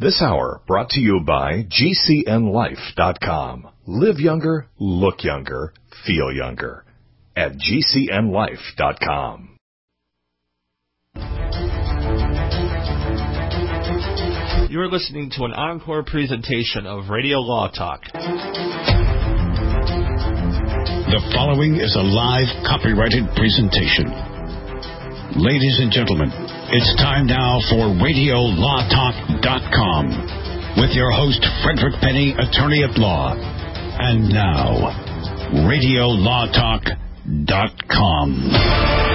This hour brought to you by GCNLife.com. Live younger, look younger, feel younger. At GCNLife.com. You're listening to an encore presentation of Radio Law Talk. The following is a live copyrighted presentation. Ladies and gentlemen, it's time now for RadioLawTalk.com with your host, Frederick Penny, attorney at law. And now, RadioLawTalk.com.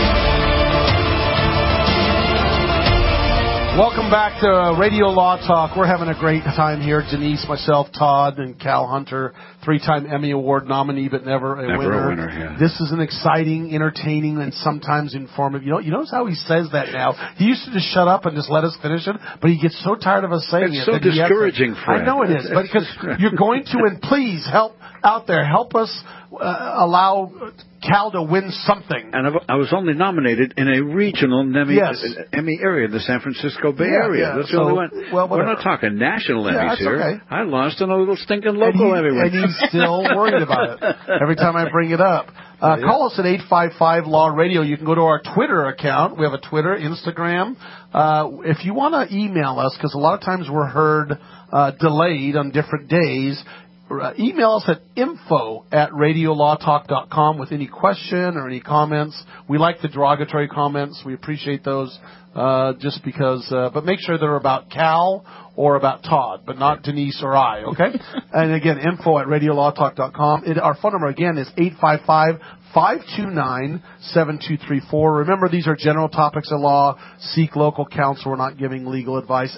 Welcome back to Radio Law Talk. We're having a great time here. Denise, myself, Todd, and Cal Hunter, 3-time Emmy Award nominee, but never a winner. Yeah. This is an exciting, entertaining, and sometimes informative. You notice how he says that now? He used to just shut up and just let us finish it, but he gets so tired of us saying it's it. It's so discouraging, Fred. I know it is, but because you're going to, and please help out there, help us allow Cal to win something. And I was only nominated in a regional Emmy area, the San Francisco Bay Area. That's the only one. Well, we're not talking national Emmys here. Okay. I lost in a little stinking local Emmy. And he's still worried about it every time I bring it up. Call us at 855-LAW-RADIO. You can go to our Twitter account. We have a Twitter, Instagram. If you want to email us, because a lot of times we're heard delayed on different days, email us at info@radiolawtalk.com with any question or any comments. We like the derogatory comments. We appreciate those just because. But make sure they're about Cal or about Todd, but not Denise or I, okay? And again, info@radiolawtalk.com. Our phone number, again, is 855-529-7234. Remember, these are general topics of law. Seek local counsel. We're not giving legal advice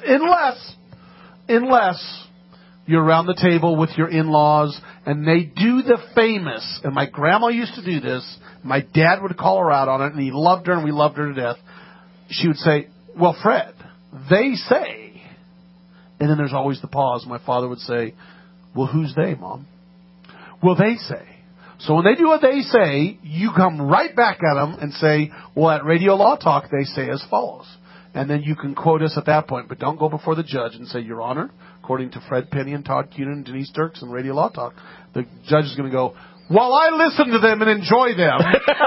unless you're around the table with your in-laws, and they do the famous, and my grandma used to do this, my dad would call her out on it, and he loved her, and we loved her to death. She would say, well, Fred, they say, and then there's always the pause. My father would say, well, who's they, Mom? Well, they say. So when they do what they say, you come right back at them and say, well, at Radio Law Talk, they say as follows. And then you can quote us at that point, but don't go before the judge and say, Your Honor, according to Fred Penny and Todd Cunin and Denise Dirks and Radio Law Talk, the judge is going to go, well, I listen to them and enjoy them.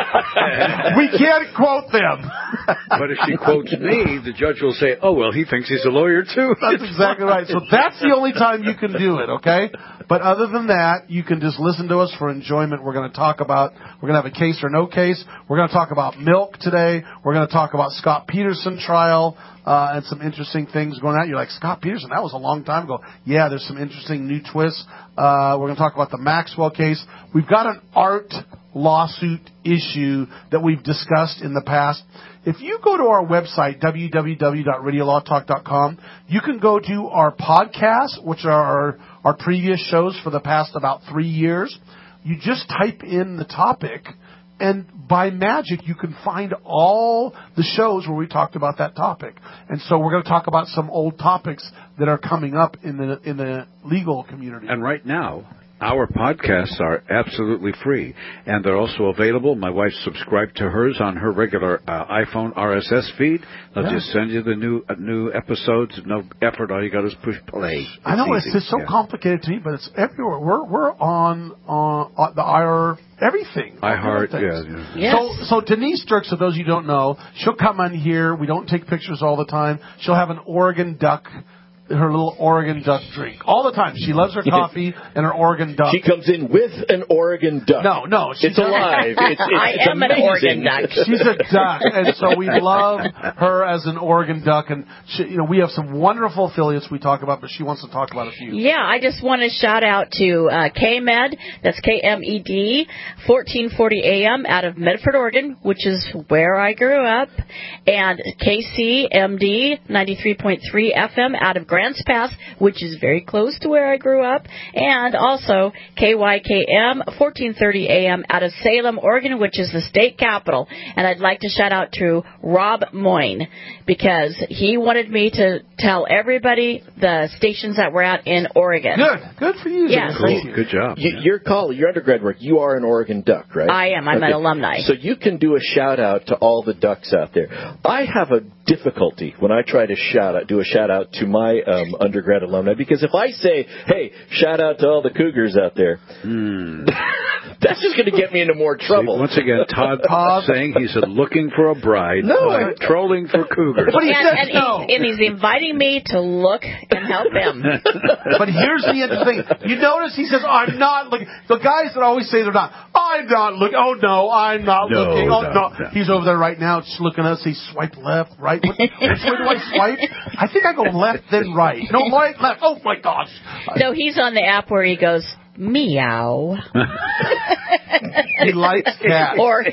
We can't quote them. But if she quotes me, the judge will say, oh, well, he thinks he's a lawyer, too. That's exactly right. So that's the only time you can do it, okay? But other than that, you can just listen to us for enjoyment. We're going to talk about, we're going to have a case or no case. We're going to talk about milk today. We're going to talk about Scott Peterson trial. And some interesting things going on. You're like, Scott Peterson, that was a long time ago. Yeah, there's some interesting new twists. We're going to talk about the Maxwell case. We've got an art lawsuit issue that we've discussed in the past. If you go to our website, www.radiolawtalk.com, you can go to our podcasts, which are our previous shows for the past about 3 years. You just type in the topic, and by magic, you can find all the shows where we talked about that topic. And so we're going to talk about some old topics that are coming up in the legal community. And right now, our podcasts are absolutely free, and they're also available. My wife subscribed to hers on her regular iPhone RSS feed. They'll just send you the new episodes. No effort. All you got is push play. I know it's just so complicated to me, but it's everywhere. We're on the IR everything. iHeart, Yes. So Denise Dirks, for those you don't know, she'll come on here. We don't take pictures all the time. She'll have an Oregon duck. Her little Oregon duck drink all the time. She loves her coffee and her Oregon duck. She comes in with an Oregon duck. No, it's alive. I am amazing. an Oregon duck. She's a duck, and so we love her as an Oregon duck. And she, we have some wonderful affiliates we talk about, but she wants to talk about a few. Yeah, I just want to shout out to KMED. That's KMED, 1440 AM out of Medford, Oregon, which is where I grew up, and KCMD 93.3 FM out of Grants Pass, which is very close to where I grew up, and also KYKM 1430 AM out of Salem, Oregon, which is the state capital. And I'd like to shout out to Rob Moyne because he wanted me to tell everybody the stations that were out in Oregon. Good for you. Yeah, cool. Good job. Your undergrad work, you are an Oregon duck, right? I am. I'm an alumni. So you can do a shout out to all the ducks out there. I have a difficulty when I try to do a shout out to my undergrad alumni, because if I say, hey, shout out to all the cougars out there, that's just going to get me into more trouble. See, once again, Todd saying he's looking for a bride. No, I'm trolling for cougars. But he's inviting me to look and help him. But here's the interesting thing. You notice he says, I'm not looking. The guys that always say they're not. I'm not looking. Oh, no, I'm not looking. Oh, no. He's over there right now just looking at us. He swiped left, right. Which way do I swipe? I think I go left, then right. No, right, left. Oh, my gosh. No, he's on the app where he goes, meow. He likes cats. Or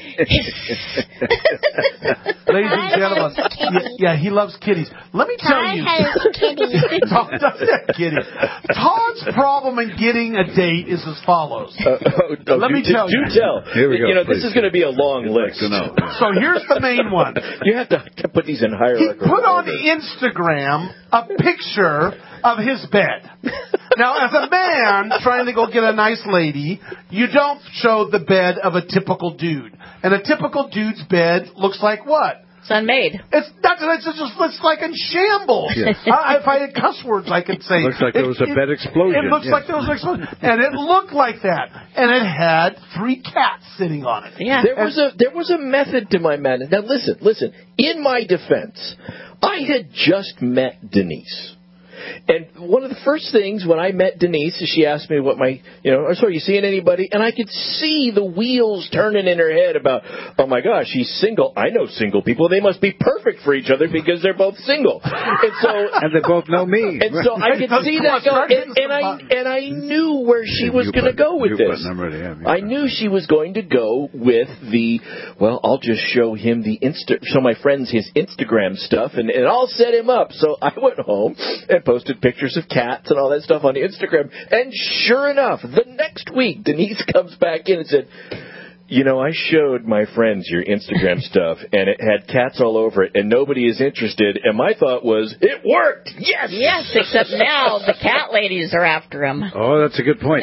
ladies and gentlemen, yeah, he loves kitties. Let me tell you, Todd does have kitties. Todd's problem in getting a date is as follows. Let me tell you. Do tell. Here we go. This is going to be a long list. So here's the main one. You have to put these in He hierarchy. put on Instagram a picture of his bed. Now, as a man trying to go get a nice lady, you don't show the bed of a typical dude. And a typical dude's bed looks like what? it's unmade. It's like in shambles. Yes. If I had cuss words, I could say. Looks like there was a bed explosion. It looks like there was an explosion. And it looked like that. And it had 3 cats sitting on it. Yeah. There was a method to my madness. Now listen. In my defense, I had just met Denise. And one of the first things when I met Denise is she asked me what are you seeing anybody? And I could see the wheels turning in her head about, oh my gosh, she's single. I know single people. They must be perfect for each other because they're both single. And they both know me. And so I could see that go, and I knew where she was going to go with this. I knew she was going to go with I'll just show him show my friends his Instagram stuff and I'll set him up. So I went home and posted pictures of cats and all that stuff on Instagram. And sure enough, the next week, Denise comes back in and said, I showed my friends your Instagram stuff, and it had cats all over it, and nobody is interested. And my thought was, it worked! Yes! Yes, except now the cat ladies are after him. Oh, that's a good point.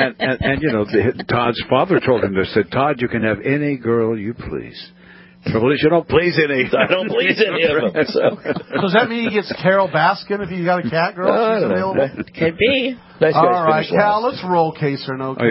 and Todd's father told him this, said, Todd, you can have any girl you please. Trouble is, you don't please any. I don't please any of them. So does that mean he gets Carol Baskin if you got a cat girl? I don't know. Could be. Nice. All right, Cal, let's roll case or no case.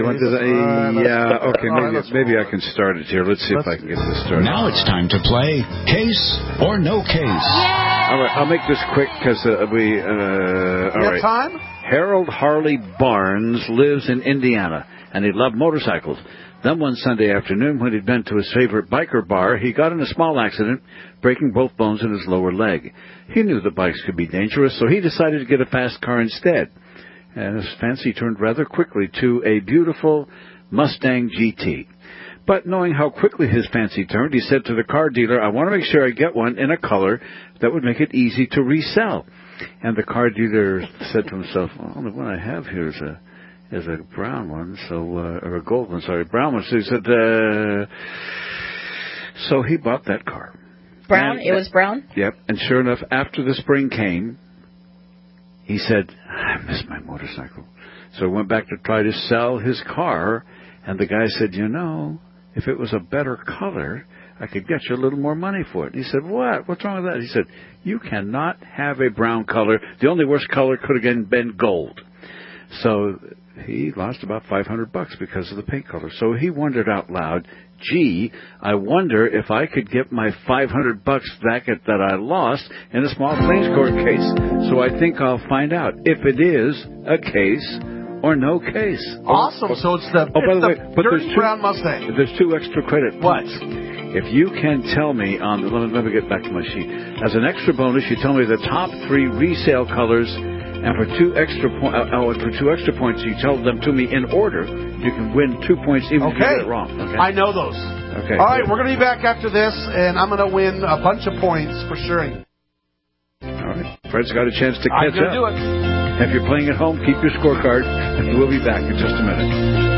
Okay, maybe I can start it here. Let's see if I can get this started. Now it's time to play Case or No Case. Yay! All right, I'll make this quick because we... all right. Time? Harold Harley Barnes lives in Indiana, and he loved motorcycles. Then one Sunday afternoon, when he'd been to his favorite biker bar, he got in a small accident, breaking both bones in his lower leg. He knew that bikes could be dangerous, so he decided to get a fast car instead. And his fancy turned rather quickly to a beautiful Mustang GT. But knowing how quickly his fancy turned, he said to the car dealer, I want to make sure I get one in a color that would make it easy to resell. And the car dealer said to himself, well, the one I have here is a brown one, or a gold one, brown one. So he said, so he bought that car. Brown? It was brown? Yep. And sure enough, after the spring came, he said, I miss my motorcycle. So he went back to try to sell his car, and the guy said, if it was a better color, I could get you a little more money for it. And he said, what? What's wrong with that? He said, you cannot have a brown color. The only worst color could have been gold. So he lost about $500 because of the paint color. So he wondered out loud, gee, I wonder if I could get my $500 back that I lost in a small claims court case. So I think I'll find out if it is a case or no case. Awesome. So it's the dirty brown Mustang. There's 2 extra credit points. What? If you can tell me let me get back to my sheet. As an extra bonus, you tell me the top 3 resale colors. And for 2 extra points, you tell them to me in order. You can win 2 points even if you get it wrong. Okay? I know those. Okay. All right, we're going to be back after this, and I'm going to win a bunch of points for sure. All right. Fred's got a chance to catch up. I'm going to do it. If you're playing at home, keep your scorecard, and we'll be back in just a minute.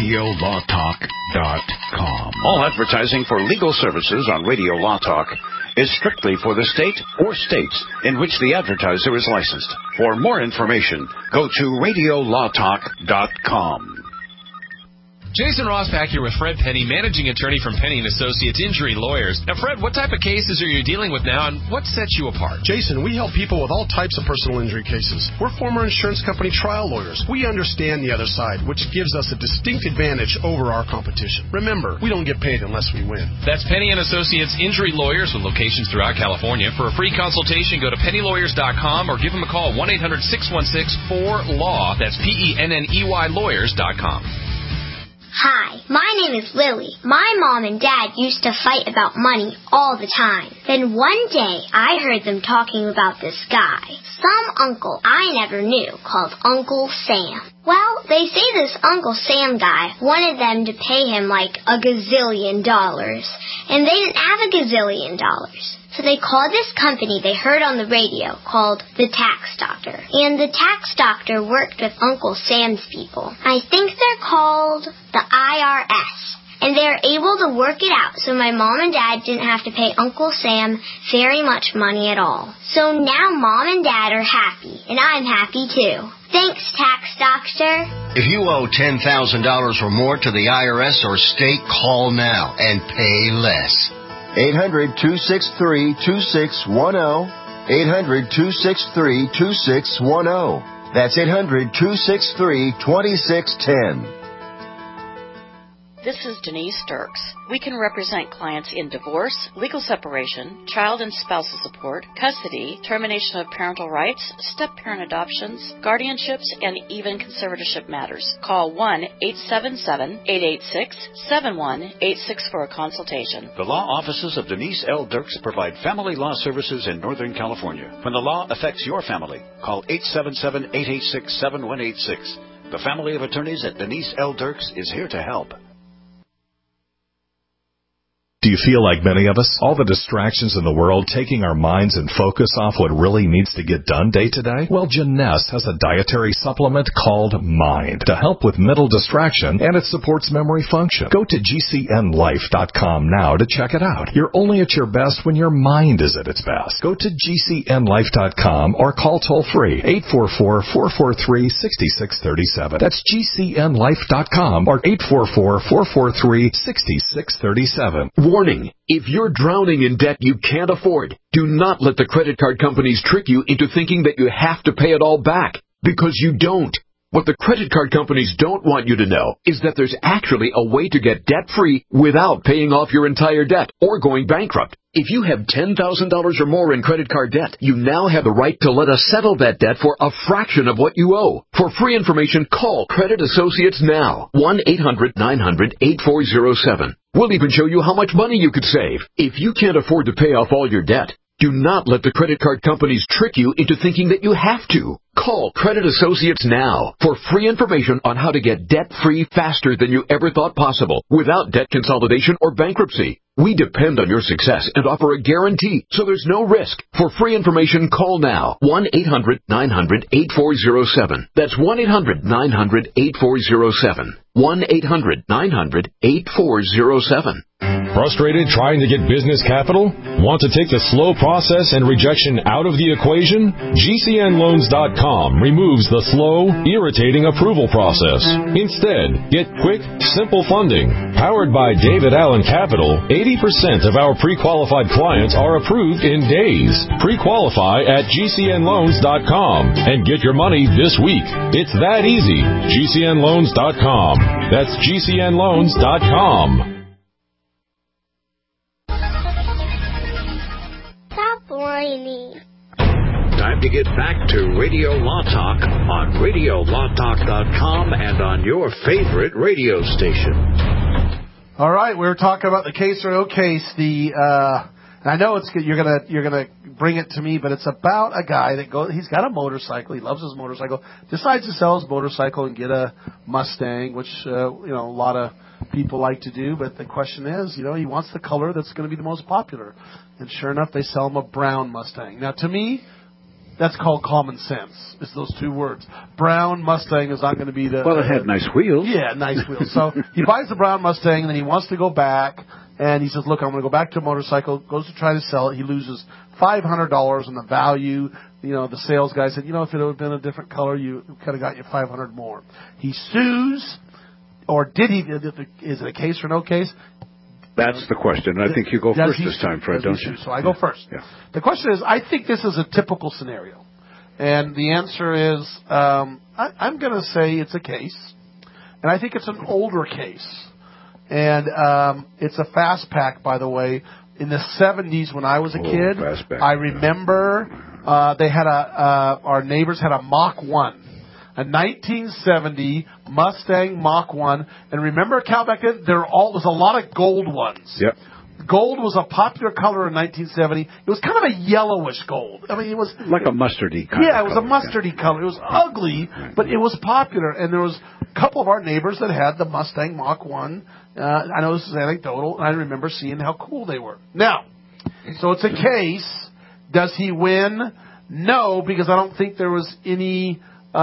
RadioLawTalk.com. All advertising for legal services on Radio Law Talk is strictly for the state or states in which the advertiser is licensed. For more information, go to radiolawtalk.com. Jason Rosbach here with Fred Penny, managing attorney from Penny & Associates Injury Lawyers. Now, Fred, what type of cases are you dealing with now, and what sets you apart? Jason, we help people with all types of personal injury cases. We're former insurance company trial lawyers. We understand the other side, which gives us a distinct advantage over our competition. Remember, we don't get paid unless we win. That's Penny & Associates Injury Lawyers with locations throughout California. For a free consultation, go to pennylawyers.com or give them a call, 1-800-616-4LAW. That's PENNEY lawyers.com. Hi, my name is Lily. My mom and dad used to fight about money all the time. Then one day, I heard them talking about this guy, some uncle I never knew, called Uncle Sam. Well, they say this Uncle Sam guy wanted them to pay him like $1 gazillion, and they didn't have $1 gazillion. So they called this company they heard on the radio called the Tax Doctor. And the Tax Doctor worked with Uncle Sam's people. I think they're called the IRS. And they're able to work it out so my mom and dad didn't have to pay Uncle Sam very much money at all. So now mom and dad are happy, and I'm happy too. Thanks, Tax Doctor. If you owe $10,000 or more to the IRS or state, call now and pay less. 800-263-2610. 800-263-2610. That's 800-263-2610. This is Denise Dirks. We can represent clients in divorce, legal separation, child and spousal support, custody, termination of parental rights, step-parent adoptions, guardianships, and even conservatorship matters. Call 1-877-886-7186 for a consultation. The law offices of Denise L. Dirks provide family law services in Northern California. When the law affects your family, call 877-886-7186. The family of attorneys at Denise L. Dirks is here to help. Do you feel like many of us? All the distractions in the world taking our minds and focus off what really needs to get done day to day? Well, Jeunesse has a dietary supplement called Mind to help with mental distraction, and it supports memory function. Go to GCNLife.com now to check it out. You're only at your best when your mind is at its best. Go to GCNLife.com or call toll-free 844-443-6637. That's GCNLife.com or 844-443-6637. Warning, if you're drowning in debt you can't afford, do not let the credit card companies trick you into thinking that you have to pay it all back, because you don't. What the credit card companies don't want you to know is that there's actually a way to get debt-free without paying off your entire debt or going bankrupt. If you have $10,000 or more in credit card debt, you now have the right to let us settle that debt for a fraction of what you owe. For free information, call Credit Associates now. 1-800-900-8407. We'll even show you how much money you could save. If you can't afford to pay off all your debt, do not let the credit card companies trick you into thinking that you have to. Call Credit Associates now for free information on how to get debt-free faster than you ever thought possible without debt consolidation or bankruptcy. We depend on your success and offer a guarantee, so there's no risk. For free information, call now. 1-800-900-8407. That's 1-800-900-8407. 1-800-900-8407. Frustrated trying to get business capital? Want to take the slow process and rejection out of the equation? GCNLoans.com removes the slow, irritating approval process. Instead, get quick, simple funding. Powered by David Allen Capital, 80% of our pre-qualified clients are approved in days. Pre-qualify at GCNLoans.com and get your money this week. It's that easy. GCNLoans.com. That's GCNLoans.com. Time to get back to Radio Law Talk on RadioLawTalk.com and on your favorite radio station. All right, we were talking about the case or no case. I know it's you're gonna bring it to me, but it's about a guy that he's got a motorcycle. He loves his motorcycle. Decides to sell his motorcycle and get a Mustang, which a lot of people like to do. But the question is, he wants the color that's going to be the most popular. And sure enough, they sell him a brown Mustang. Now, to me, that's called common sense. It's those two words. Brown Mustang is not going to be the... Well, it had nice wheels. Yeah, nice wheels. So he buys the brown Mustang, and then he wants to go back And he says, look, I'm going to go back to a motorcycle, goes to try to sell it. He loses $500 in the value. The sales guy said, if it would have been a different color, you could have got you $500 more. He sues, or did he? Is it a case or no case? That's the question. I think you go first this time, Fred, don't you? So I go first. Yeah. The question is, I think this is a typical scenario. And the answer is, I'm going to say it's a case. And I think it's an older case. And it's a fast pack, by the way. In the 70s, when I was a kid, I remember they had our neighbors had a Mach 1. A 1970 Mustang Mach 1. And remember, Cal, back then, there was a lot of gold ones. Yep. Gold was a popular color in 1970. It was kind of a yellowish gold. I mean, it was... like a mustardy color. Yeah, it was a mustardy color. It was ugly, but it was popular. And there was a couple of our neighbors that had the Mustang Mach 1. I know this is anecdotal, and I remember seeing how cool they were. Now, so it's a case. Does he win? No, because I don't think there was any...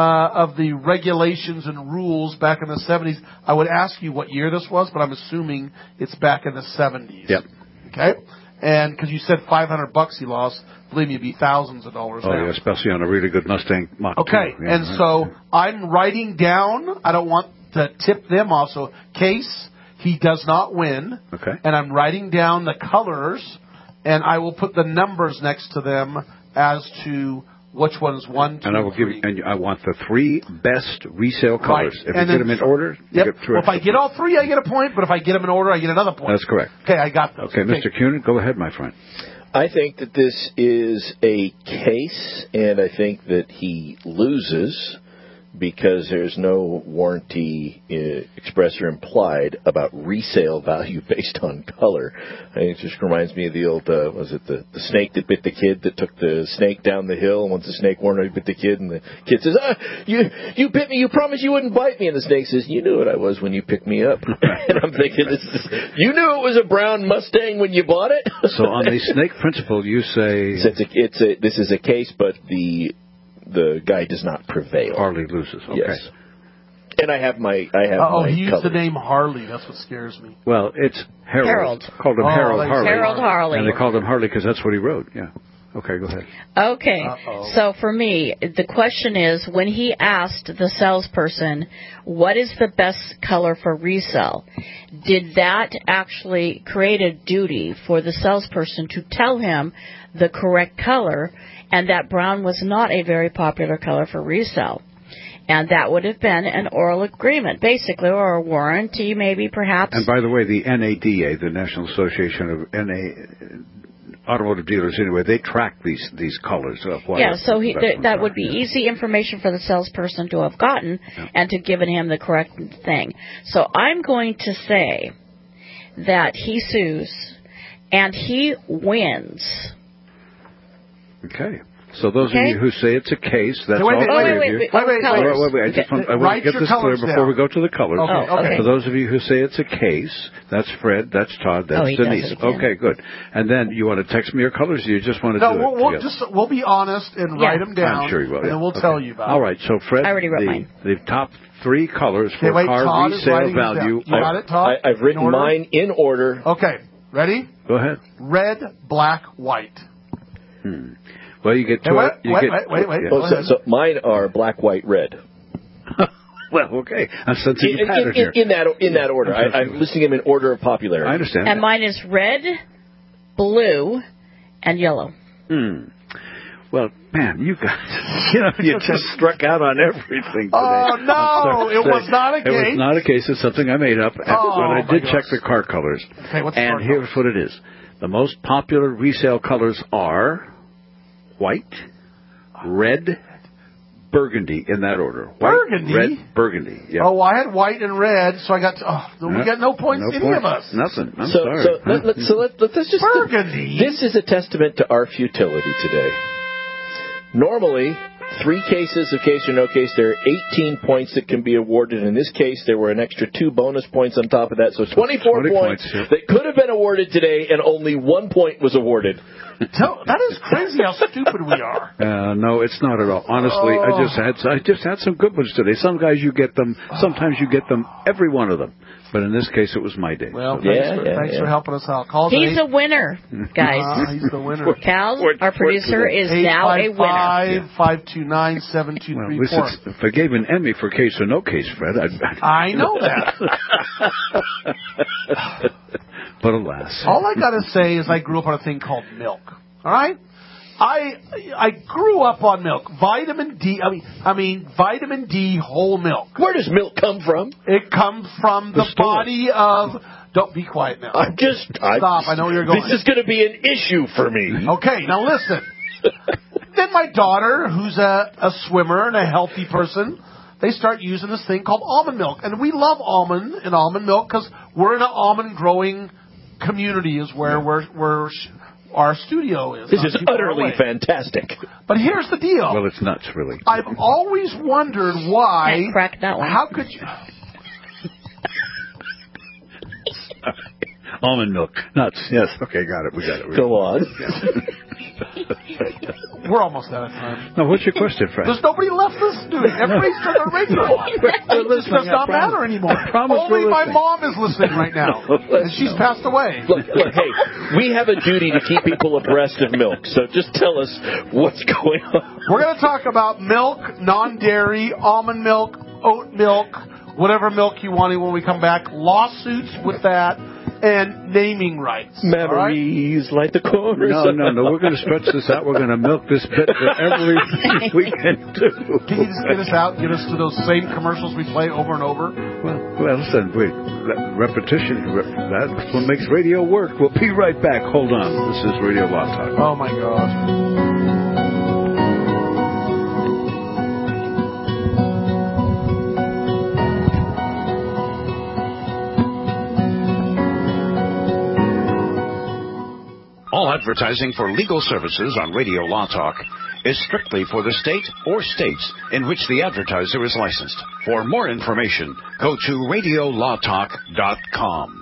of the regulations and rules back in the 70s. I would ask you what year this was, but I'm assuming it's back in the 70s. Yep. Okay? And because you said $500 he lost, believe me, it'd be thousands of dollars now. Yeah, especially on a really good Mustang Mach 2. Okay, yeah, and so I'm writing down, I don't want to tip them off, so case, he does not win. Okay. And I'm writing down the colors, and I will put the numbers next to them as to which one's 1, 2, and I will 3. give you, and I want the 3 best resale colors. Right. If you get them in order, you get 3. Well, if I get all 3, I get a point, but if I get them in order, I get another point. That's correct. Okay, I got those. Okay, Mr. Kunin, go ahead, my friend. I think that this is a case, and I think that he loses because there's no warranty express or implied about resale value based on color. It just reminds me of the old, was it the snake that bit the kid that took the snake down the hill, and once the snake warned him, he bit the kid, and the kid says, you bit me, you promised you wouldn't bite me, and the snake says, you knew what I was when you picked me up. And I'm thinking, you knew it was a brown Mustang when you bought it? So on the snake principle, you say... this is a case, but the guy does not prevail. Harley loses. Okay. Yes. And I have my he used the name Harley. That's what scares me. Well, it's Harold. Called him Harold Harley. Harold Harley. And they called him Harley because that's what he wrote. Yeah. Okay, go ahead. Okay. So for me, the question is, when he asked the salesperson, what is the best color for resale, did that actually create a duty for the salesperson to tell him the correct color, and that brown was not a very popular color for resale? And that would have been an oral agreement, basically, or a warranty, maybe, perhaps. And by the way, the NADA, the National Association of Automotive Dealers, anyway, they track these colors. So that would be easy information for the salesperson to have gotten and to given him the correct thing. So I'm going to say that he sues and he wins. Okay. So those of you who say it's a case, that's all wait. I just want to get this clear before we go to the colors. Okay. For those of you who say it's a case, that's Fred, that's Todd, that's Denise. Okay, good. And then you want to text me your colors, or you just want to do it? We'll be honest and write them down. I'm sure you will. And then we'll tell you about it. All right, so Fred, I already wrote mine. The top 3 colors for car resale value. You got it, Todd? I've written mine in order. Okay, ready? Go ahead. Red, black, white. Well, you get 2. Wait. So mine are black, white, red. Well, okay. I'm sensing a pattern here. In that order. I'm listing them in order of popularity. I understand. And mine is red, blue, and yellow. Well, man, you guys, you just struck out on everything today. Oh, no, it was not a case. It was not a case. It's something I made up. But I did check the car colors. Okay, and here's what it is. The most popular resale colors are white, red, burgundy, in that order. White, burgundy? Red, burgundy. Yeah. Oh, I had white and red, so I got we got no points, any of us. Nothing. I'm sorry. So let's just... Burgundy? This is a testament to our futility today. Normally, 3 cases of case or no case, there are 18 points that can be awarded. In this case, there were an extra 2 bonus points on top of that, so 24 points that could have been awarded today, and only 1 point was awarded. That is crazy how stupid we are. No, it's not at all. Honestly, I just had some good ones today. Some guys you get them, sometimes you get them, every one of them. But in this case, it was my day. Well, thanks for helping us out. He's a winner, guys. He's the winner. Cal, our producer, is now a winner. 855-529-7234. Well, if I gave an Emmy for case or no case, Fred, I know that. But alas. All I got to say is I grew up on a thing called milk. All right? I grew up on milk. Vitamin D, vitamin D whole milk. Where does milk come from? It comes from the body of... Don't be quiet now. Stop, I know where you're going. This is going to be an issue for me. Okay, now listen. Then my daughter, who's a swimmer and a healthy person, they start using this thing called almond milk. And we love almond milk because we're in an almond growing community is where our studio is. This is utterly fantastic. But here's the deal. Well, it's nuts, really. I've always wondered why. Can't crack that one. How could you... Almond milk. Nuts. Yes. Okay, got it. We got it. Go on. We're almost out of time. No, what's your question, Frank? There's nobody left listening. Everybody's turned their radio off. It does not matter anymore. Only my mom is listening right now. And she's passed away. Look, hey, we have a duty to keep people abreast of milk, so just tell us what's going on. We're going to talk about milk, non-dairy, almond milk, oat milk, whatever milk you want when we come back. Lawsuits with that. And naming rights. Memories, like the chorus. No. We're going to stretch this out. We're going to milk this bit for everything we can do. Can you just get us out, get us to those same commercials we play over and over? Well, listen, repetition, that's what makes radio work. We'll be right back. Hold on. This is Radio Law Talk. Oh, my gosh. All advertising for legal services on Radio Law Talk is strictly for the state or states in which the advertiser is licensed. For more information, go to radiolawtalk.com.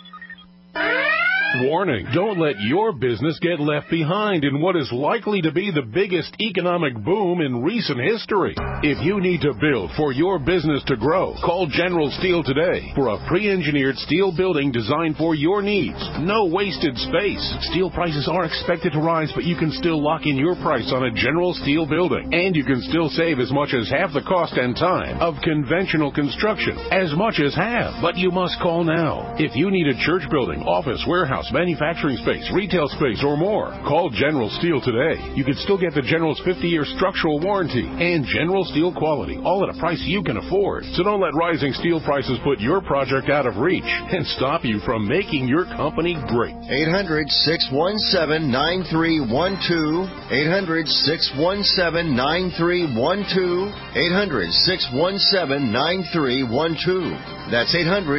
Warning, don't let your business get left behind in what is likely to be the biggest economic boom in recent history. If you need to build for your business to grow, call General Steel today for a pre-engineered steel building designed for your needs. No wasted space. Steel prices are expected to rise, but you can still lock in your price on a General Steel building. And you can still save as much as half the cost and time of conventional construction. As much as half. But you must call now. If you need a church building, office, warehouse, manufacturing space, retail space, or more, call General Steel today. You can still get the General's 50-year structural warranty and General Steel quality, all at a price you can afford. So don't let rising steel prices put your project out of reach and stop you from making your company great. 800-617-9312. 800-617-9312. 800-617-9312. That's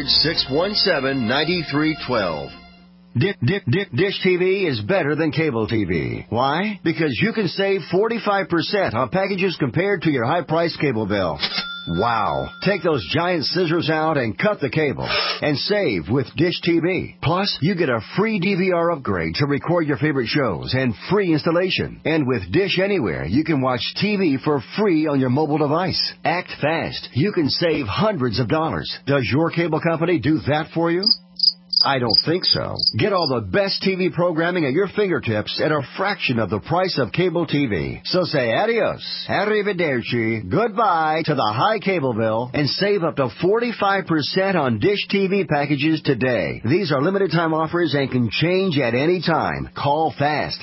800-617-9312. Dish TV is better than cable TV. Why? Because you can save 45% on packages compared to your high-priced cable bill. Wow. Take those giant scissors out and cut the cable and save with Dish TV. Plus, you get a free DVR upgrade to record your favorite shows and free installation. And with Dish Anywhere, you can watch TV for free on your mobile device. Act fast. You can save hundreds of dollars. Does your cable company do that for you? I don't think so. Get all the best TV programming at your fingertips at a fraction of the price of cable TV. So say adios, arrivederci, goodbye to the high cable bill and save up to 45% on Dish TV packages today. These are limited time offers and can change at any time. Call fast.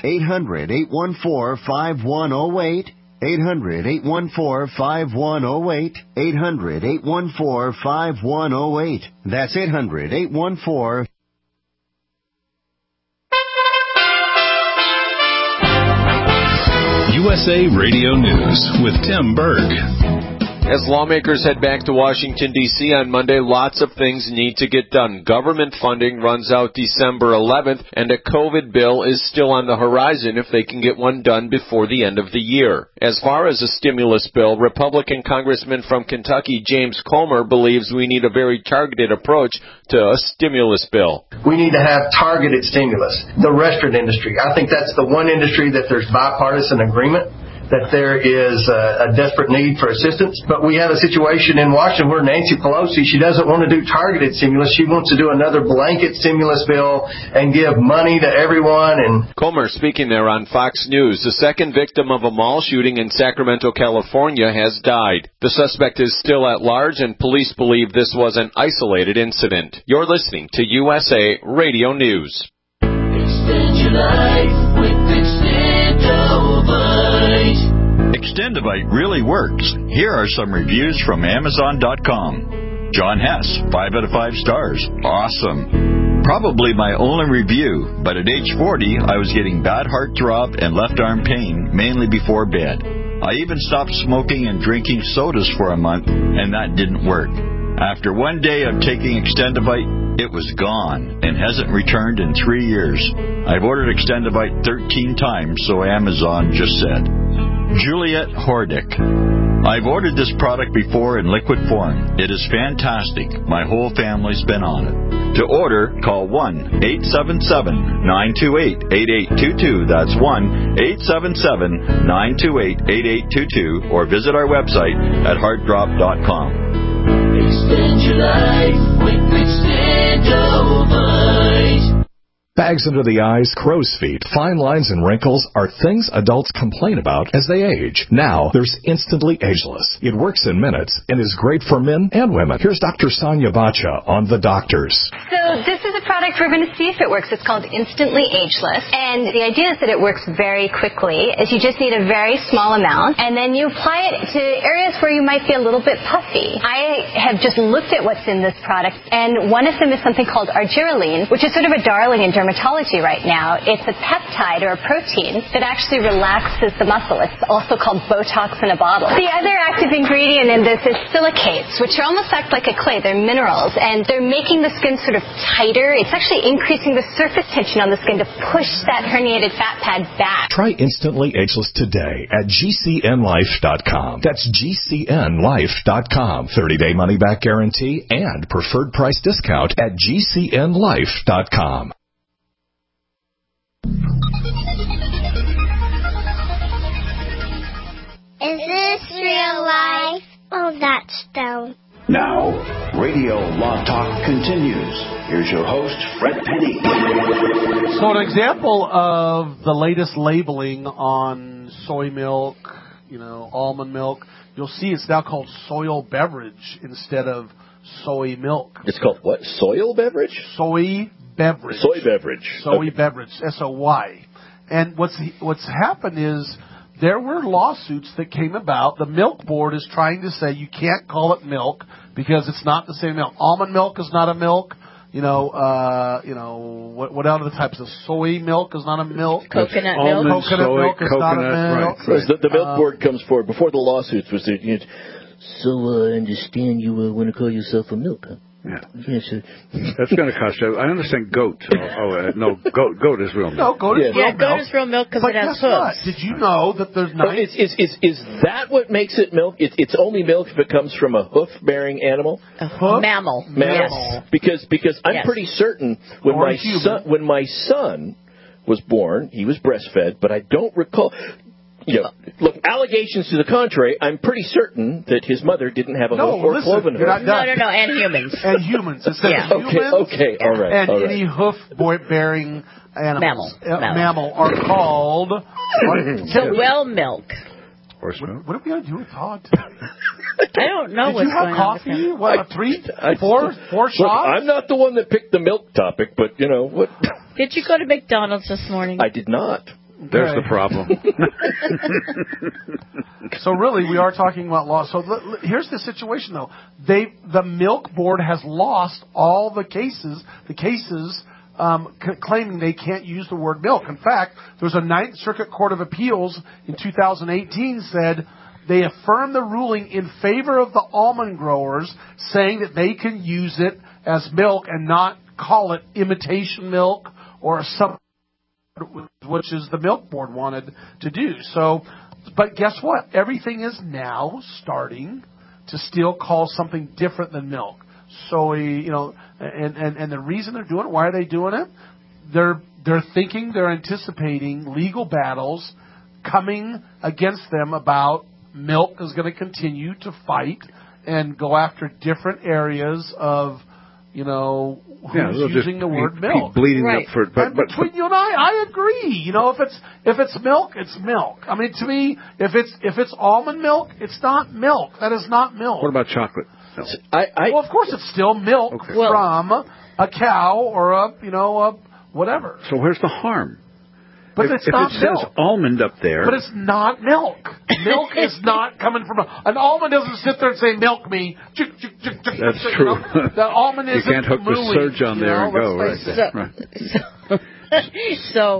800-814-5108. 800-814-5108. 800-814-5108. That's 800-814. USA Radio News with Tim Berg. As lawmakers head back to Washington, D.C. on Monday, lots of things need to get done. Government funding runs out December 11th, and a COVID bill is still on the horizon if they can get one done before the end of the year. As far as a stimulus bill, Republican Congressman from Kentucky, James Comer, believes we need a very targeted approach to a stimulus bill. We need to have targeted stimulus. The restaurant industry, I think that's the one industry that there's bipartisan agreement that there is a desperate need for assistance. But we have a situation in Washington where Nancy Pelosi, she doesn't want to do targeted stimulus. She wants to do another blanket stimulus bill and give money to everyone. And Comer speaking there on Fox News. The second victim of a mall shooting in Sacramento, California has died. The suspect is still at large, and police believe this was an isolated incident. You're listening to USA Radio News. Extend your life with Extendovite. Extendovite really works. Here are some reviews from Amazon.com. John Hess, 5 out of 5 stars. Awesome. Probably my only review, but at age 40, I was getting bad heartthrob and left arm pain, mainly before bed. I even stopped smoking and drinking sodas for a month, and that didn't work. After one day of taking Extendovite, it was gone and hasn't returned in 3 years. I've ordered Extendovite 13 times, so Amazon just said. Juliet Hordick. I've ordered this product before in liquid form. It is fantastic. My whole family's been on it. To order, call 1-877-928-8822. That's 1-877-928-8822. Or visit our website at heartdrop.com. Extend your life with Extendovite. Bags under the eyes, crow's feet, fine lines, and wrinkles are things adults complain about as they age. Now, there's Instantly Ageless. It works in minutes and is great for men and women. Here's Dr. Sonia Bacha on The Doctors. So this is a product we're going to see if it works. It's called Instantly Ageless. And the idea is that it works very quickly. Is you just need a very small amount, and then you apply it to areas where you might be a little bit puffy. I have just looked at what's in this product, and one of them is something called argireline, which is sort of a darling in dermatology right now. It's a peptide or a protein that actually relaxes the muscle. It's also called Botox in a bottle. The other active ingredient in this is silicates, which almost act like a clay. They're minerals, and they're making the skin sort of tighter. It's actually increasing the surface tension on the skin to push that herniated fat pad back. Try Instantly Ageless today at GCNlife.com. That's GCNlife.com. 30-day money-back guarantee and preferred price discount at GCNlife.com. Is this real life? Oh, that's dumb. Now, Radio Law Talk continues. Here's your host, Fred Penny. So an example of the latest labeling on soy milk, almond milk, you'll see it's now called soil beverage instead of soy milk. It's called what? Soil beverage? Soy beverage. Soy beverage. Soy beverage. SOY. And what's happened is there were lawsuits that came about. The Milk Board is trying to say you can't call it milk because it's not the same milk. Almond milk is not a milk. What other types of soy milk is not a milk? Coconut milk. Almond, coconut soy, milk is not a milk. Right. The Milk Board comes forward before the lawsuits was there. So I understand you want to call yourself a milk, huh? Yeah. Yes, sir. That's going to cost you. I understand goat. No, goat is real milk. No, goat is real milk. Goat is real milk because it has hooves. Did you know that there's not? Is that what makes it milk? It's only milk if it comes from a hoof-bearing animal. A mammal. Yes. Because I'm pretty certain when my son was born, he was breastfed, but I don't recall. Look, allegations to the contrary, I'm pretty certain that his mother didn't have a hoof or cloven hoof. No, and humans. And humans. It says humans okay, all right. And any hoof-bearing animals. Mammal are called... well milk. Horse milk. What are we going to do with Todd? I don't know what's going on. Did you have coffee? Four shots? Look, I'm not the one that picked the milk topic, but, what... Did you go to McDonald's this morning? I did not. There's the problem. So really, we are talking about law. So here's the situation, though. The Milk Board has lost all the cases. Claiming they can't use the word milk. In fact, there's a Ninth Circuit Court of Appeals in 2018 said they affirmed the ruling in favor of the almond growers, saying that they can use it as milk and not call it imitation milk or something, which is the Milk Board wanted to do. So, but guess what? Everything is now starting to still call something different than milk. Soy, and the reason they're doing it, why are they doing it? They're anticipating legal battles coming against them about milk is going to continue to fight and go after different areas of, who's using the word milk. Keep bleeding up for it. But between you and I agree. If it's milk, it's milk. I mean, to me, if it's almond milk, it's not milk. That is not milk. What about chocolate? No. Well, of course, it's still milk from a cow or a whatever. So where's the harm? But it's not milk. If it milk. says almond up there. But it's not milk. Milk is not coming from an almond doesn't sit there and say, milk me. That's true. The almond isn't you can't hook the surge on there and go. Right. So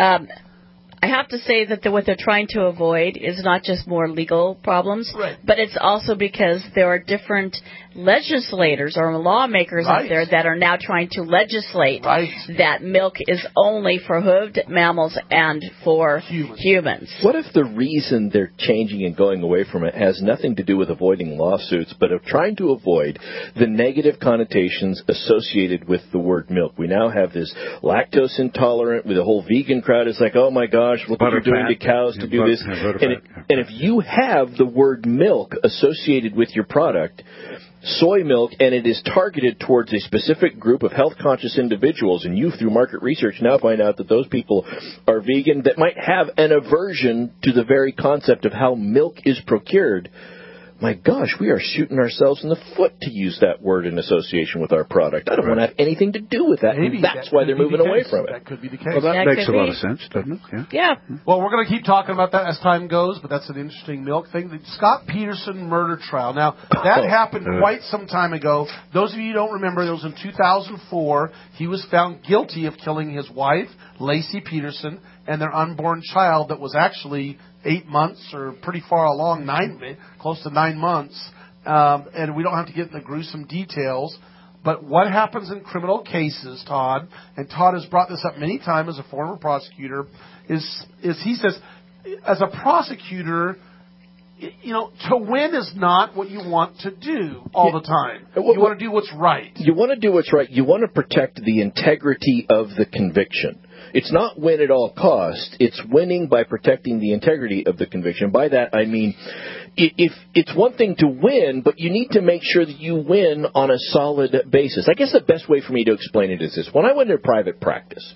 I have to say that what they're trying to avoid is not just more legal problems, but it's also because there are different legislators or lawmakers out there that are now trying to legislate that milk is only for hooved mammals and for humans. What if the reason they're changing and going away from it has nothing to do with avoiding lawsuits, but of trying to avoid the negative connotations associated with the word milk? We now have this lactose intolerant with the whole vegan crowd. It's like, oh my gosh, look what you're doing to cows to do this. And if you have the word milk associated with your product, soy milk, and it is targeted towards a specific group of health-conscious individuals, and you, through market research, now find out that those people are vegan, that might have an aversion to the very concept of how milk is procured, my gosh, we are shooting ourselves in the foot to use that word in association with our product. I don't want to have anything to do with that. Maybe that's why they're moving away from it. That could be the case. Well, that makes a lot of sense, doesn't it? Yeah. Well, we're going to keep talking about that as time goes, but that's an interesting milk thing. The Scott Peterson murder trial. Now, that happened quite some time ago. Those of you who don't remember, it was in 2004. He was found guilty of killing his wife, Lacey Peterson, and their unborn child that was actually 8 months or pretty far along, close to 9 months. And we don't have to get into gruesome details. But what happens in criminal cases, Todd, and Todd has brought this up many times as a former prosecutor, is he says, as a prosecutor, to win is not what you want to do all the time. You want to do what's right. You want to do what's right. You want to protect the integrity of the conviction. It's not win at all costs. It's winning by protecting the integrity of the conviction. By that, I mean, if it's one thing to win, but you need to make sure that you win on a solid basis. I guess the best way for me to explain it is this. When I went into private practice,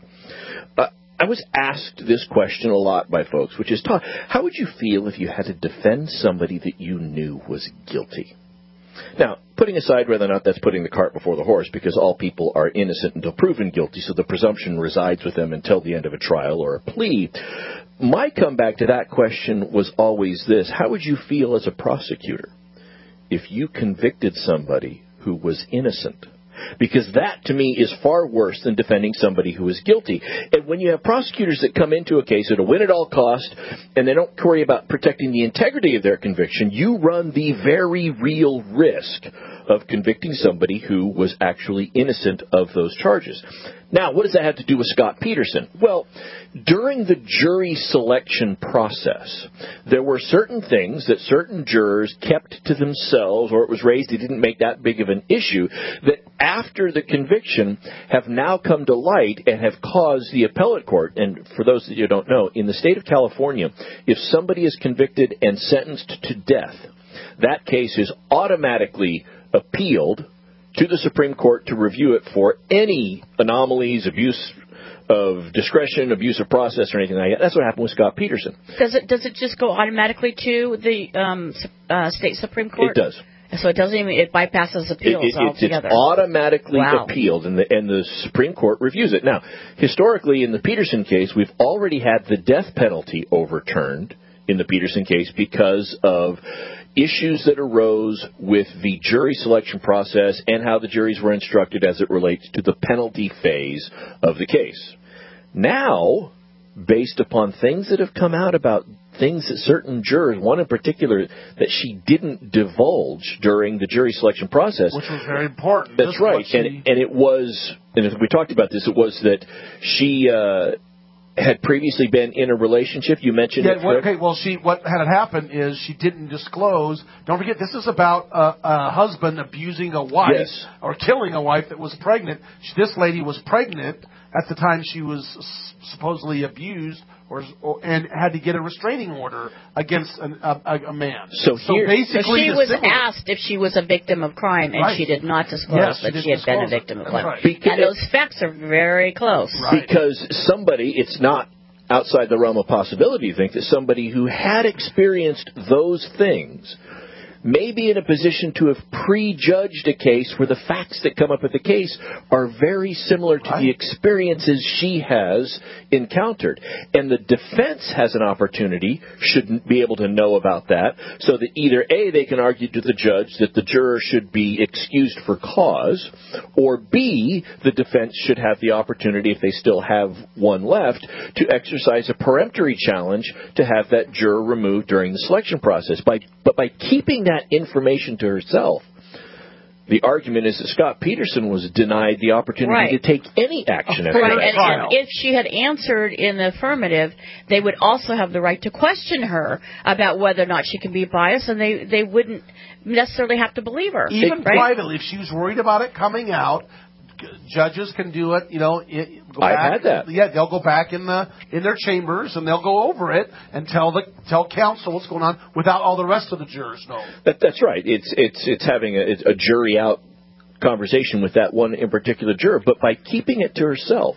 I was asked this question a lot by folks, which is, Todd, how would you feel if you had to defend somebody that you knew was guilty? Now, putting aside whether or not that's putting the cart before the horse, because all people are innocent until proven guilty, so the presumption resides with them until the end of a trial or a plea, my comeback to that question was always this. How would you feel as a prosecutor if you convicted somebody who was innocent? Because that, to me, is far worse than defending somebody who is guilty. And when you have prosecutors that come into a case at a win at all cost, and they don't worry about protecting the integrity of their conviction, you run the very real risk of convicting somebody who was actually innocent of those charges. Now, what does that have to do with Scott Peterson? Well, during the jury selection process, there were certain things that certain jurors kept to themselves, or it was raised, they didn't make that big of an issue, that after the conviction have now come to light and have caused the appellate court, and for those that you don't know, in the state of California, if somebody is convicted and sentenced to death, that case is automatically appealed to the Supreme Court to review it for any anomalies, abuse of discretion, abuse of process, or anything like that. That's what happened with Scott Peterson. Does it just go automatically to the state Supreme Court? It does. So it doesn't even, it bypasses appeals altogether. It's automatically appealed, and the Supreme Court reviews it. Now, historically, in the Peterson case, we've already had the death penalty overturned in the Peterson case because of issues that arose with the jury selection process and how the juries were instructed as it relates to the penalty phase of the case. Now, based upon things that have come out about things that certain jurors, one in particular, that she didn't divulge during the jury selection process. Which was very important. That's right. And it was, and we talked about this, it was that she had previously been in a relationship. You mentioned it. Okay, well, what had happened is she didn't disclose. Don't forget, this is about a husband abusing a wife or killing a wife that was pregnant. This lady was pregnant at the time she was supposedly abused and had to get a restraining order against a man. So basically, she was asked if she was a victim of crime, and she did not disclose that she had been a victim of crime. Right. And those facts are very close. Right. Because somebody, it's not outside the realm of possibility to think that somebody who had experienced those things may be in a position to have prejudged a case where the facts that come up at the case are very similar to the experiences she has encountered. And the defense has an opportunity, shouldn't be able to know about that, so that either A, they can argue to the judge that the juror should be excused for cause, or B, the defense should have the opportunity, if they still have one left, to exercise a peremptory challenge to have that juror removed during the selection process. But by keeping that information to herself, the argument is that Scott Peterson was denied the opportunity to take any action at trial. And if she had answered in the affirmative, they would also have the right to question her about whether or not she can be biased, and they wouldn't necessarily have to believe her. Even privately, if she was worried about it coming out, judges can do it, I had that. Yeah, they'll go back in their chambers and they'll go over it and tell counsel what's going on without all the rest of the jurors know. That's right. It's having a jury out conversation with that one in particular juror, but by keeping it to herself,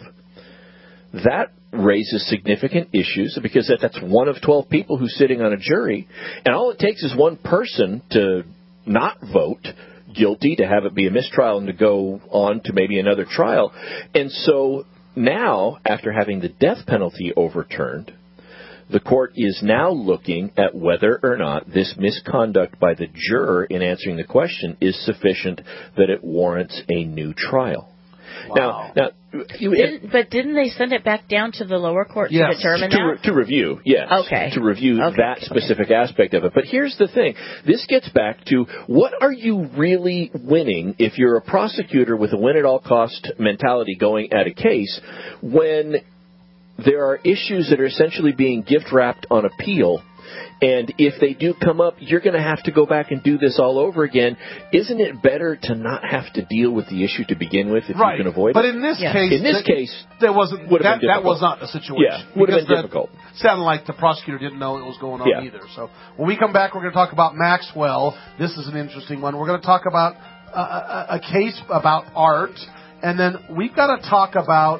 that raises significant issues because that's one of 12 people who's sitting on a jury, and all it takes is one person to not vote guilty, to have it be a mistrial, and to go on to maybe another trial. And so now, after having the death penalty overturned, the court is now looking at whether or not this misconduct by the juror in answering the question is sufficient that it warrants a new trial. Wow. Now, but didn't they send it back down to the lower court to determine that? To review, yes. Okay. To review that specific aspect of it. But here's the thing. This gets back to, what are you really winning if you're a prosecutor with a win-at-all-cost mentality going at a case when there are issues that are essentially being gift-wrapped on appeal? And if they do come up, you're going to have to go back and do this all over again. Isn't it better to not have to deal with the issue to begin with if you can avoid it? But in this case, there wasn't that was not the situation. Yeah, would have been difficult. Sounded like the prosecutor didn't know what was going on either. So when we come back, we're going to talk about Maxwell. This is an interesting one. We're going to talk about a case about art, and then we've got to talk about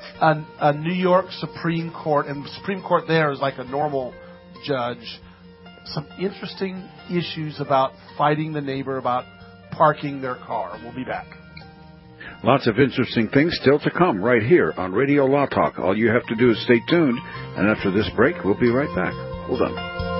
a New York Supreme Court, and the Supreme Court there is like a normal judge. Some interesting issues about fighting the neighbor about parking their car. We'll be back. Lots of interesting things still to come right here on Radio Law Talk. All you have to do is stay tuned, and after this break, we'll be right back. Hold on.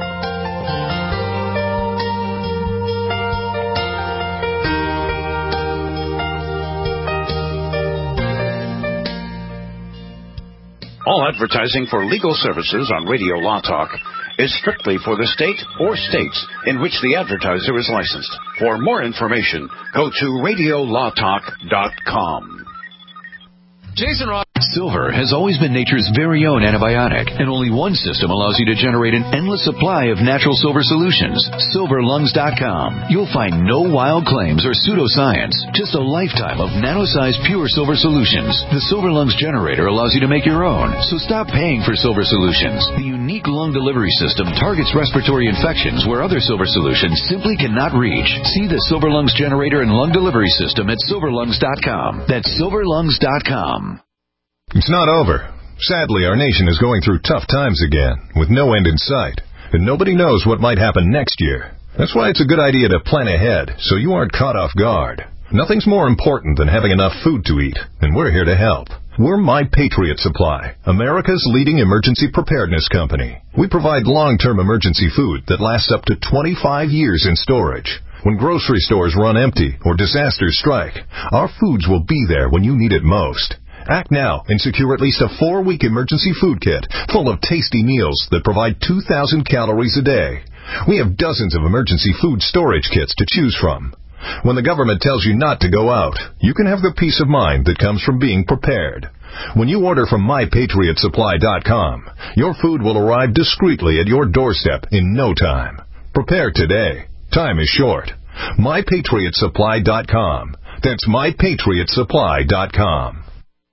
All advertising for legal services on Radio Law Talk is strictly for the state or states in which the advertiser is licensed. For more information, go to radiolawtalk.com. Jason Ross. Silver has always been nature's very own antibiotic, and only one system allows you to generate an endless supply of natural silver solutions. SilverLungs.com. You'll find no wild claims or pseudoscience, just a lifetime of nano-sized pure silver solutions. The Silver Lungs generator allows you to make your own, so stop paying for silver solutions. The unique lung delivery system targets respiratory infections where other silver solutions simply cannot reach. See the Silver Lungs generator and lung delivery system at SilverLungs.com. That's SilverLungs.com. It's not over. Sadly, our nation is going through tough times again, with no end in sight, and nobody knows what might happen next year. That's why it's a good idea to plan ahead, so you aren't caught off guard. Nothing's more important than having enough food to eat, and we're here to help. We're My Patriot Supply, America's leading emergency preparedness company. We provide long-term emergency food that lasts up to 25 years in storage. When grocery stores run empty or disasters strike, our foods will be there when you need it most. Act now and secure at least a 4-week emergency food kit full of tasty meals that provide 2,000 calories a day. We have dozens of emergency food storage kits to choose from. When the government tells you not to go out, you can have the peace of mind that comes from being prepared. When you order from MyPatriotSupply.com, your food will arrive discreetly at your doorstep in no time. Prepare today. Time is short. MyPatriotSupply.com. That's MyPatriotSupply.com.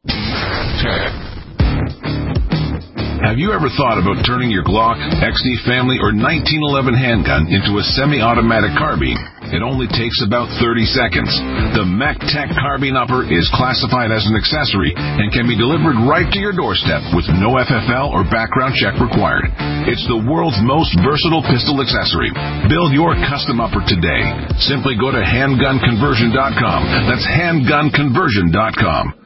Have you ever thought about turning your Glock, XD Family, or 1911 handgun into a semi-automatic carbine? It only takes about 30 seconds. The MechTech Carbine Upper is classified as an accessory and can be delivered right to your doorstep with no FFL or background check required. It's the world's most versatile pistol accessory. Build your custom upper today. Simply go to handgunconversion.com. That's handgunconversion.com.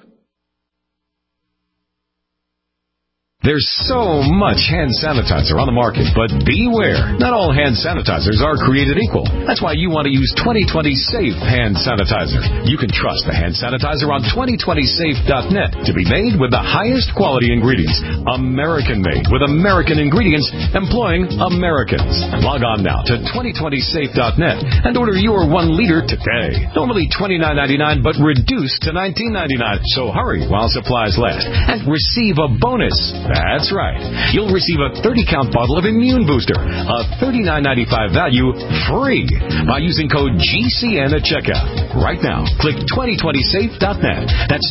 There's so much hand sanitizer on the market, but beware. Not all hand sanitizers are created equal. That's why you want to use 2020 Safe Hand Sanitizer. You can trust the hand sanitizer on 2020safe.net to be made with the highest quality ingredients. American-made with American ingredients employing Americans. Log on now to 2020safe.net and order your 1 liter today. Normally $29.99, but reduced to $19.99. So hurry while supplies last and receive a bonus. That's right. You'll receive a 30-count bottle of Immune Booster, a $39.95 value, free by using code GCN at checkout. Right now, click 2020safe.net. That's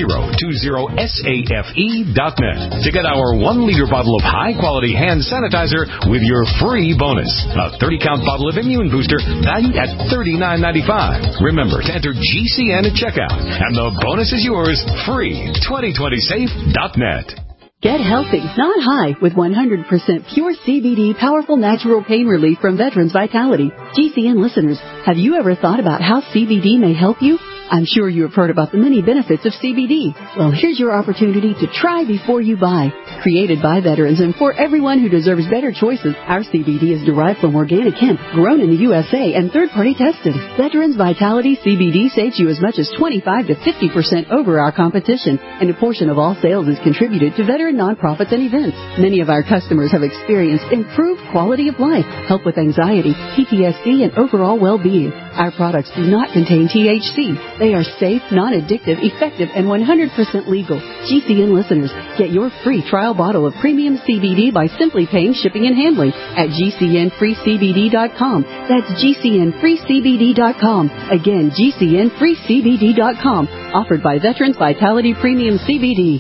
2020safe.net to get our 1-liter bottle of high-quality hand sanitizer with your free bonus. A 30-count bottle of Immune Booster valued at $39.95. Remember to enter GCN at checkout, and the bonus is yours, free. 2020safe.net. Get healthy, not high, with 100% pure CBD powerful natural pain relief from Veterans Vitality. GCN listeners, have you ever thought about how CBD may help you? I'm sure you have heard about the many benefits of CBD. Well, here's your opportunity to try before you buy. Created by veterans and for everyone who deserves better choices, our CBD is derived from organic hemp, grown in the USA, and third-party tested. Veterans Vitality CBD saves you as much as 25 to 50% over our competition, and a portion of all sales is contributed to veteran nonprofits and events. Many of our customers have experienced improved quality of life, help with anxiety, PTSD, and overall well-being. Our products do not contain THC. They are safe, non-addictive, effective, and 100% legal. GCN listeners, get your free trial bottle of premium CBD by simply paying shipping and handling at GCNFreeCBD.com. That's GCNFreeCBD.com. Again, GCNFreeCBD.com. Offered by Veterans Vitality Premium CBD.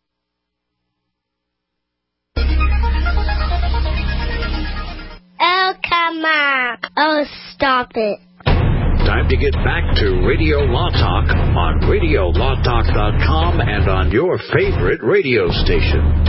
Oh, come on. Oh, stop it. Time to get back to Radio Law Talk on RadioLawTalk.com and on your favorite radio station.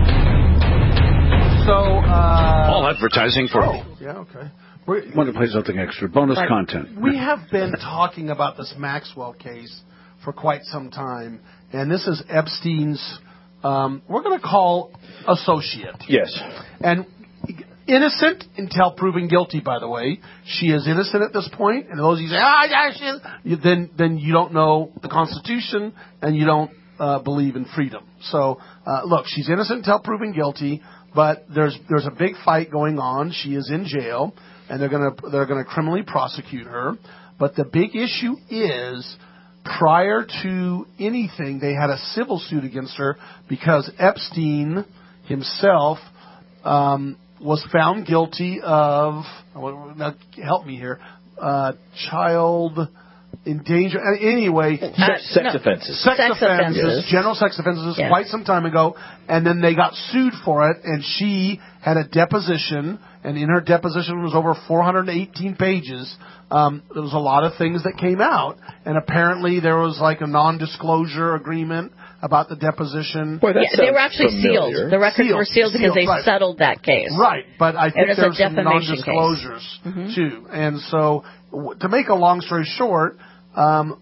So, all advertising for... yeah, okay. Want to play something extra? Bonus content. We have been talking about this Maxwell case for quite some time, and this is Epstein's, we're going to call associate. Yes. And innocent until proven guilty, by the way. She is innocent at this point, and those of you say, she is, then you don't know the Constitution, and you don't believe in freedom. So, look, she's innocent until proven guilty, but there's a big fight going on. She is in jail, and they're gonna criminally prosecute her. But the big issue is, prior to anything, they had a civil suit against her because Epstein himself was found guilty of, now help me here, child endangerment. Anyway, sex offenses. Sex offenses, general sex offenses, quite some time ago, and then they got sued for it, and she had a deposition, and in her deposition was over 418 pages. There was a lot of things that came out, and apparently there was like a non-disclosure agreement about the deposition. Boy, they were actually sealed. The records were sealed because they settled that case. Right, but I think there's some non-disclosures too. And so, to make a long story short, one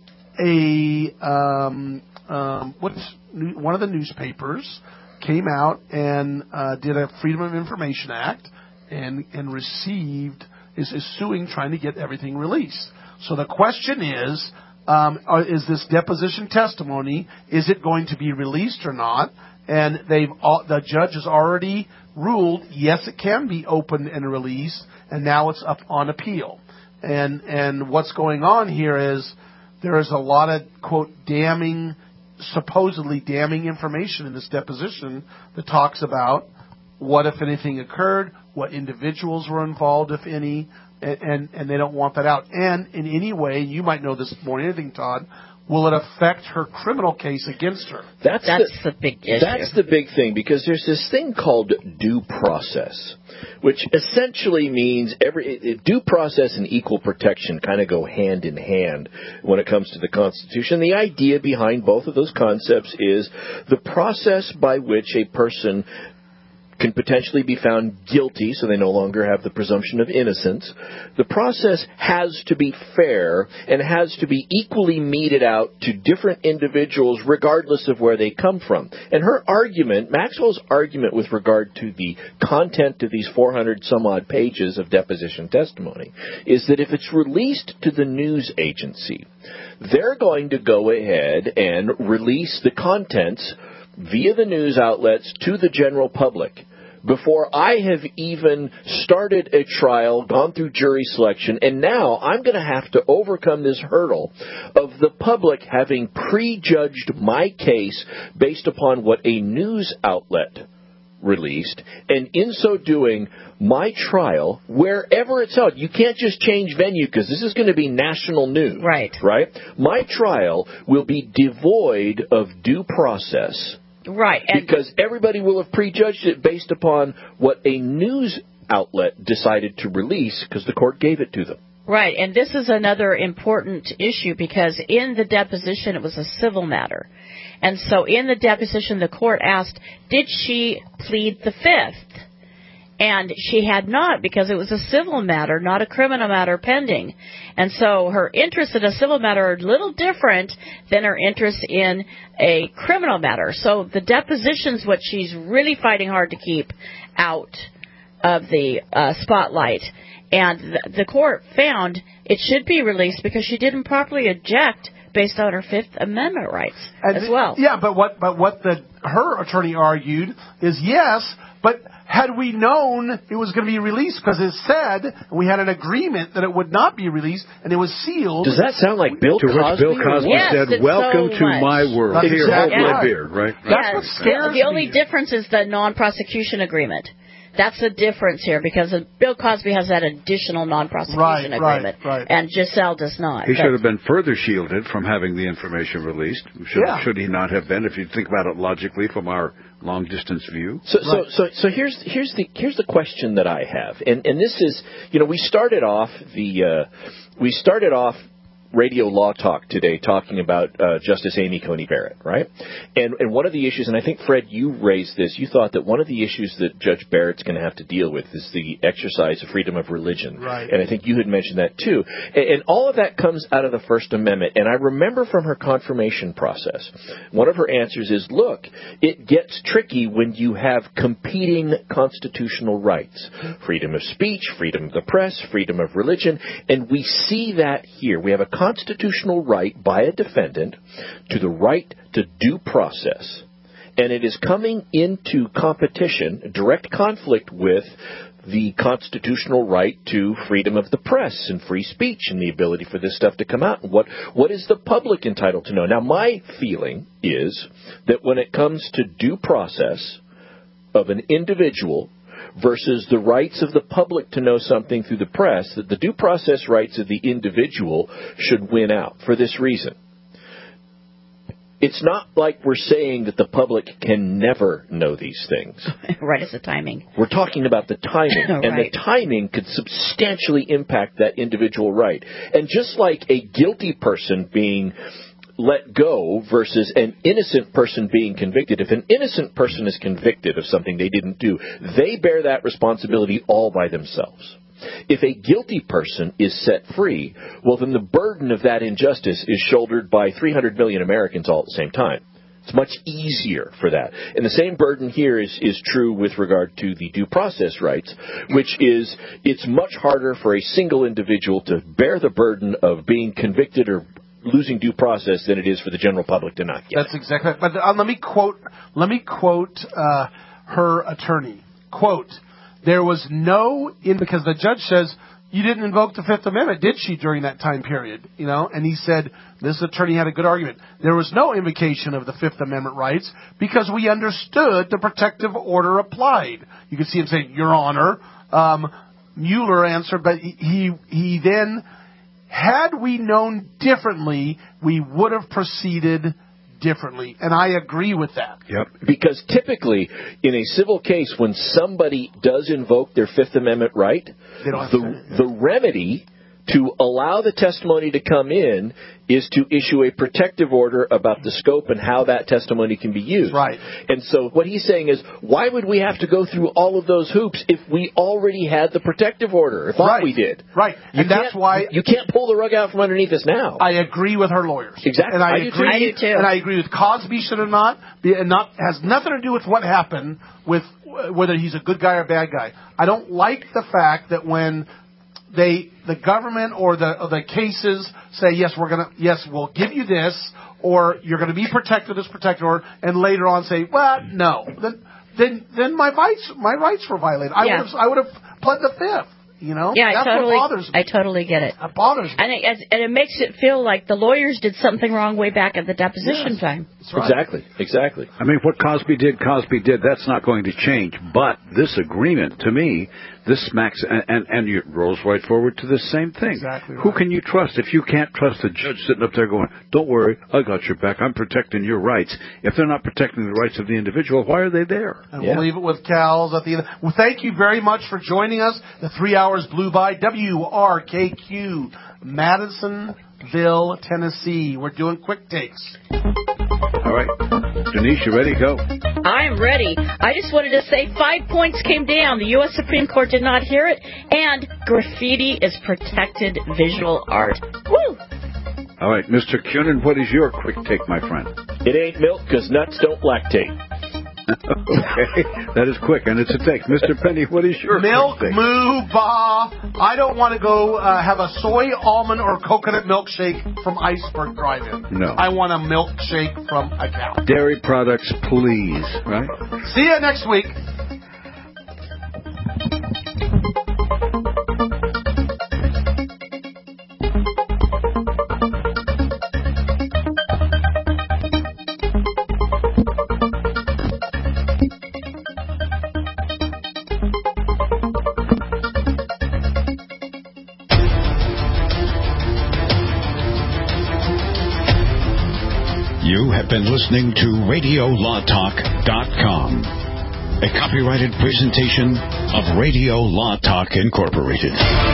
of the newspapers came out and did a Freedom of Information Act and is suing, trying to get everything released. So the question is, is this deposition testimony, is it going to be released or not? And the judge has already ruled, yes, it can be opened and released, and now it's up on appeal. And what's going on here is there is a lot of, quote, supposedly damning information in this deposition that talks about what, if anything, occurred, what individuals were involved, if any, and they don't want that out. And in any way, you might know this more than anything, Todd, will it affect her criminal case against her? That's the big issue. That's the big thing, because there's this thing called due process, which essentially means due process and equal protection kind of go hand in hand when it comes to the Constitution. The idea behind both of those concepts is the process by which a person can potentially be found guilty, so they no longer have the presumption of innocence. The process has to be fair and has to be equally meted out to different individuals regardless of where they come from. And her argument, Maxwell's argument with regard to the content of these 400-some-odd pages of deposition testimony, is that if it's released to the news agency, they're going to go ahead and release the contents via the news outlets to the general public before I have even started a trial, gone through jury selection, and now I'm going to have to overcome this hurdle of the public having prejudged my case based upon what a news outlet released, and in so doing, my trial, wherever it's held, you can't just change venue because this is going to be national news. Right. My trial will be devoid of due process. Right. Because everybody will have prejudged it based upon what a news outlet decided to release because the court gave it to them. Right, and this is another important issue because in the deposition it was a civil matter. And so in the deposition the court asked, did she plead the Fifth? And she had not, because it was a civil matter, not a criminal matter pending. And so her interests in a civil matter are a little different than her interest in a criminal matter. So the deposition's what she's really fighting hard to keep out of the spotlight. And the court found it should be released because she didn't properly object based on her Fifth Amendment rights as well. Yeah, but what her attorney argued is yes, but had we known it was going to be released, because it said we had an agreement that it would not be released, and it was sealed. Does that sound like Bill Cosby? To which Bill Cosby said, "Welcome to my world." That's Here, exactly hold right. beer, right? That's what scares the only difference is the non-prosecution agreement. That's the difference here, because Bill Cosby has that additional non-prosecution agreement, and Giselle does not. He should have been further shielded from having the information released. Should he not have been, if you think about it logically from our long-distance view? So here's the question that I have, and this is, we started off Radio Law Talk today talking about Justice Amy Coney Barrett, right? And one of the issues, and I think, Fred, you raised this, you thought that one of the issues that Judge Barrett's going to have to deal with is the exercise of freedom of religion. Right. And I think you had mentioned that too. And all of that comes out of the First Amendment. And I remember from her confirmation process, one of her answers is, look, it gets tricky when you have competing constitutional rights. Freedom of speech, freedom of the press, freedom of religion. And we see that here. We have a constitutional right by a defendant to the right to due process, and it is coming into competition, direct conflict with the constitutional right to freedom of the press and free speech and the ability for this stuff to come out. What is the public entitled to know? Now, my feeling is that when it comes to due process of an individual versus the rights of the public to know something through the press, that the due process rights of the individual should win out for this reason. It's not like we're saying that the public can never know these things. Right, it's the timing. We're talking about the timing, and Right. the timing could substantially impact that individual right. And just like a guilty person being let go versus an innocent person being convicted. If an innocent person is convicted of something they didn't do, they bear that responsibility all by themselves. If a guilty person is set free, well, then the burden of that injustice is shouldered by 300 million Americans all at the same time. It's much easier for that. And the same burden here is true with regard to the due process rights, which is it's much harder for a single individual to bear the burden of being convicted or losing due process than it is for the general public to not get. That's exactly. But let me quote her attorney. Quote: "There was no because the judge says you didn't invoke the Fifth Amendment, did she, during that time period? You know?" And he said this attorney had a good argument. There was no invocation of the Fifth Amendment rights because we understood the protective order applied. You can see him saying, "Your Honor." Mueller answered, but he then, had we known differently, we would have proceeded differently. And I agree with that. Yep. Because typically, in a civil case, when somebody does invoke their Fifth Amendment right, the remedy to allow the testimony to come in is to issue a protective order about the scope and how that testimony can be used. Right. And so what he's saying is, why would we have to go through all of those hoops if we already had the protective order? If we did. Right. And that's why you can't pull the rug out from underneath us now. I agree with her lawyers. Exactly. And I do too. And I agree with Cosby should have not has nothing to do with what happened with whether he's a good guy or a bad guy. I don't like the fact that when the government or the cases say, yes, we'll give you this, or you're going to be protected this protected order, and later on say, well, no, then my rights were violated. I would have pled the Fifth. You know, that's what bothers me. I totally get it. That bothers me. And it makes it feel like the lawyers did something wrong way back at the deposition time. That's right. Exactly. I mean, what Cosby did, that's not going to change. But this agreement, to me, this smacks, and it rolls right forward to the same thing. Exactly right. Who can you trust if you can't trust the judge sitting up there going, don't worry, I got your back, I'm protecting your rights. If they're not protecting the rights of the individual, why are they there? And we'll leave it with Cal's at the end. Well, thank you very much for joining us. The 3 hours blew by. WRKQ, Madisonville, Tennessee. We're doing quick takes. All right. Denise, you ready? Go. I'm ready. I just wanted to say 5 points came down. The U.S. Supreme Court did not hear it. And graffiti is protected visual art. Woo! All right. Mr. Cunin, what is your quick take, my friend? It ain't milk because nuts don't lactate. Okay, that is quick, and it's a take. Mr. Penny, what is your milk, take? moo, ba. I don't want to go have a soy, almond, or coconut milkshake from Iceberg Drive-In. No. I want a milkshake from a cow. Dairy products, please. Right? See you next week. You have been listening to RadioLawTalk.com, a copyrighted presentation of Radio Law Talk Incorporated.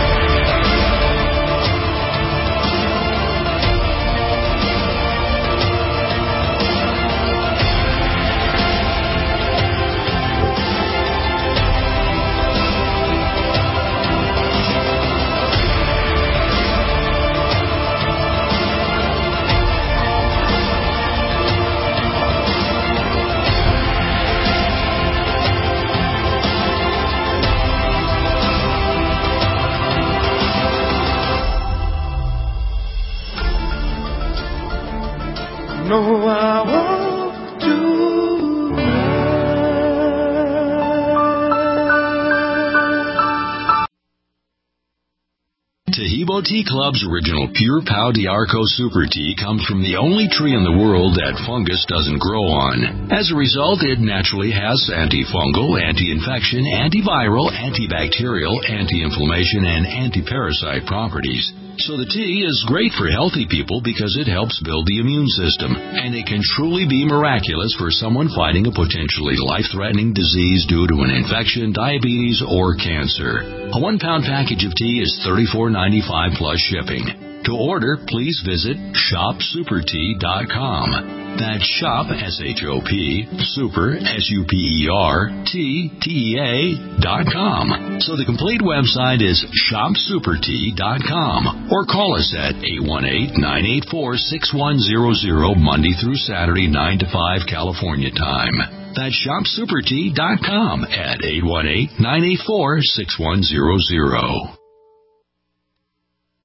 No, I won't do Taheebo Tea Club's original Pure Pau D'Arco Super Tea comes from the only tree in the world that fungus doesn't grow on. As a result, it naturally has antifungal, anti-infection, antiviral, antibacterial, anti-inflammation, and anti-parasite properties. So the tea is great for healthy people because it helps build the immune system, and it can truly be miraculous for someone fighting a potentially life-threatening disease due to an infection, diabetes, or cancer. A 1-pound package of tea is $34.95 plus shipping. To order, please visit shopsupertea.com. That's shop, S-H-O-P, super, SUPERTEA.com. So the complete website is shopsupertea.com, or call us at 818-984-6100 Monday through Saturday, 9 to 5 California time. That's shopsupertea.com at 818-984-6100.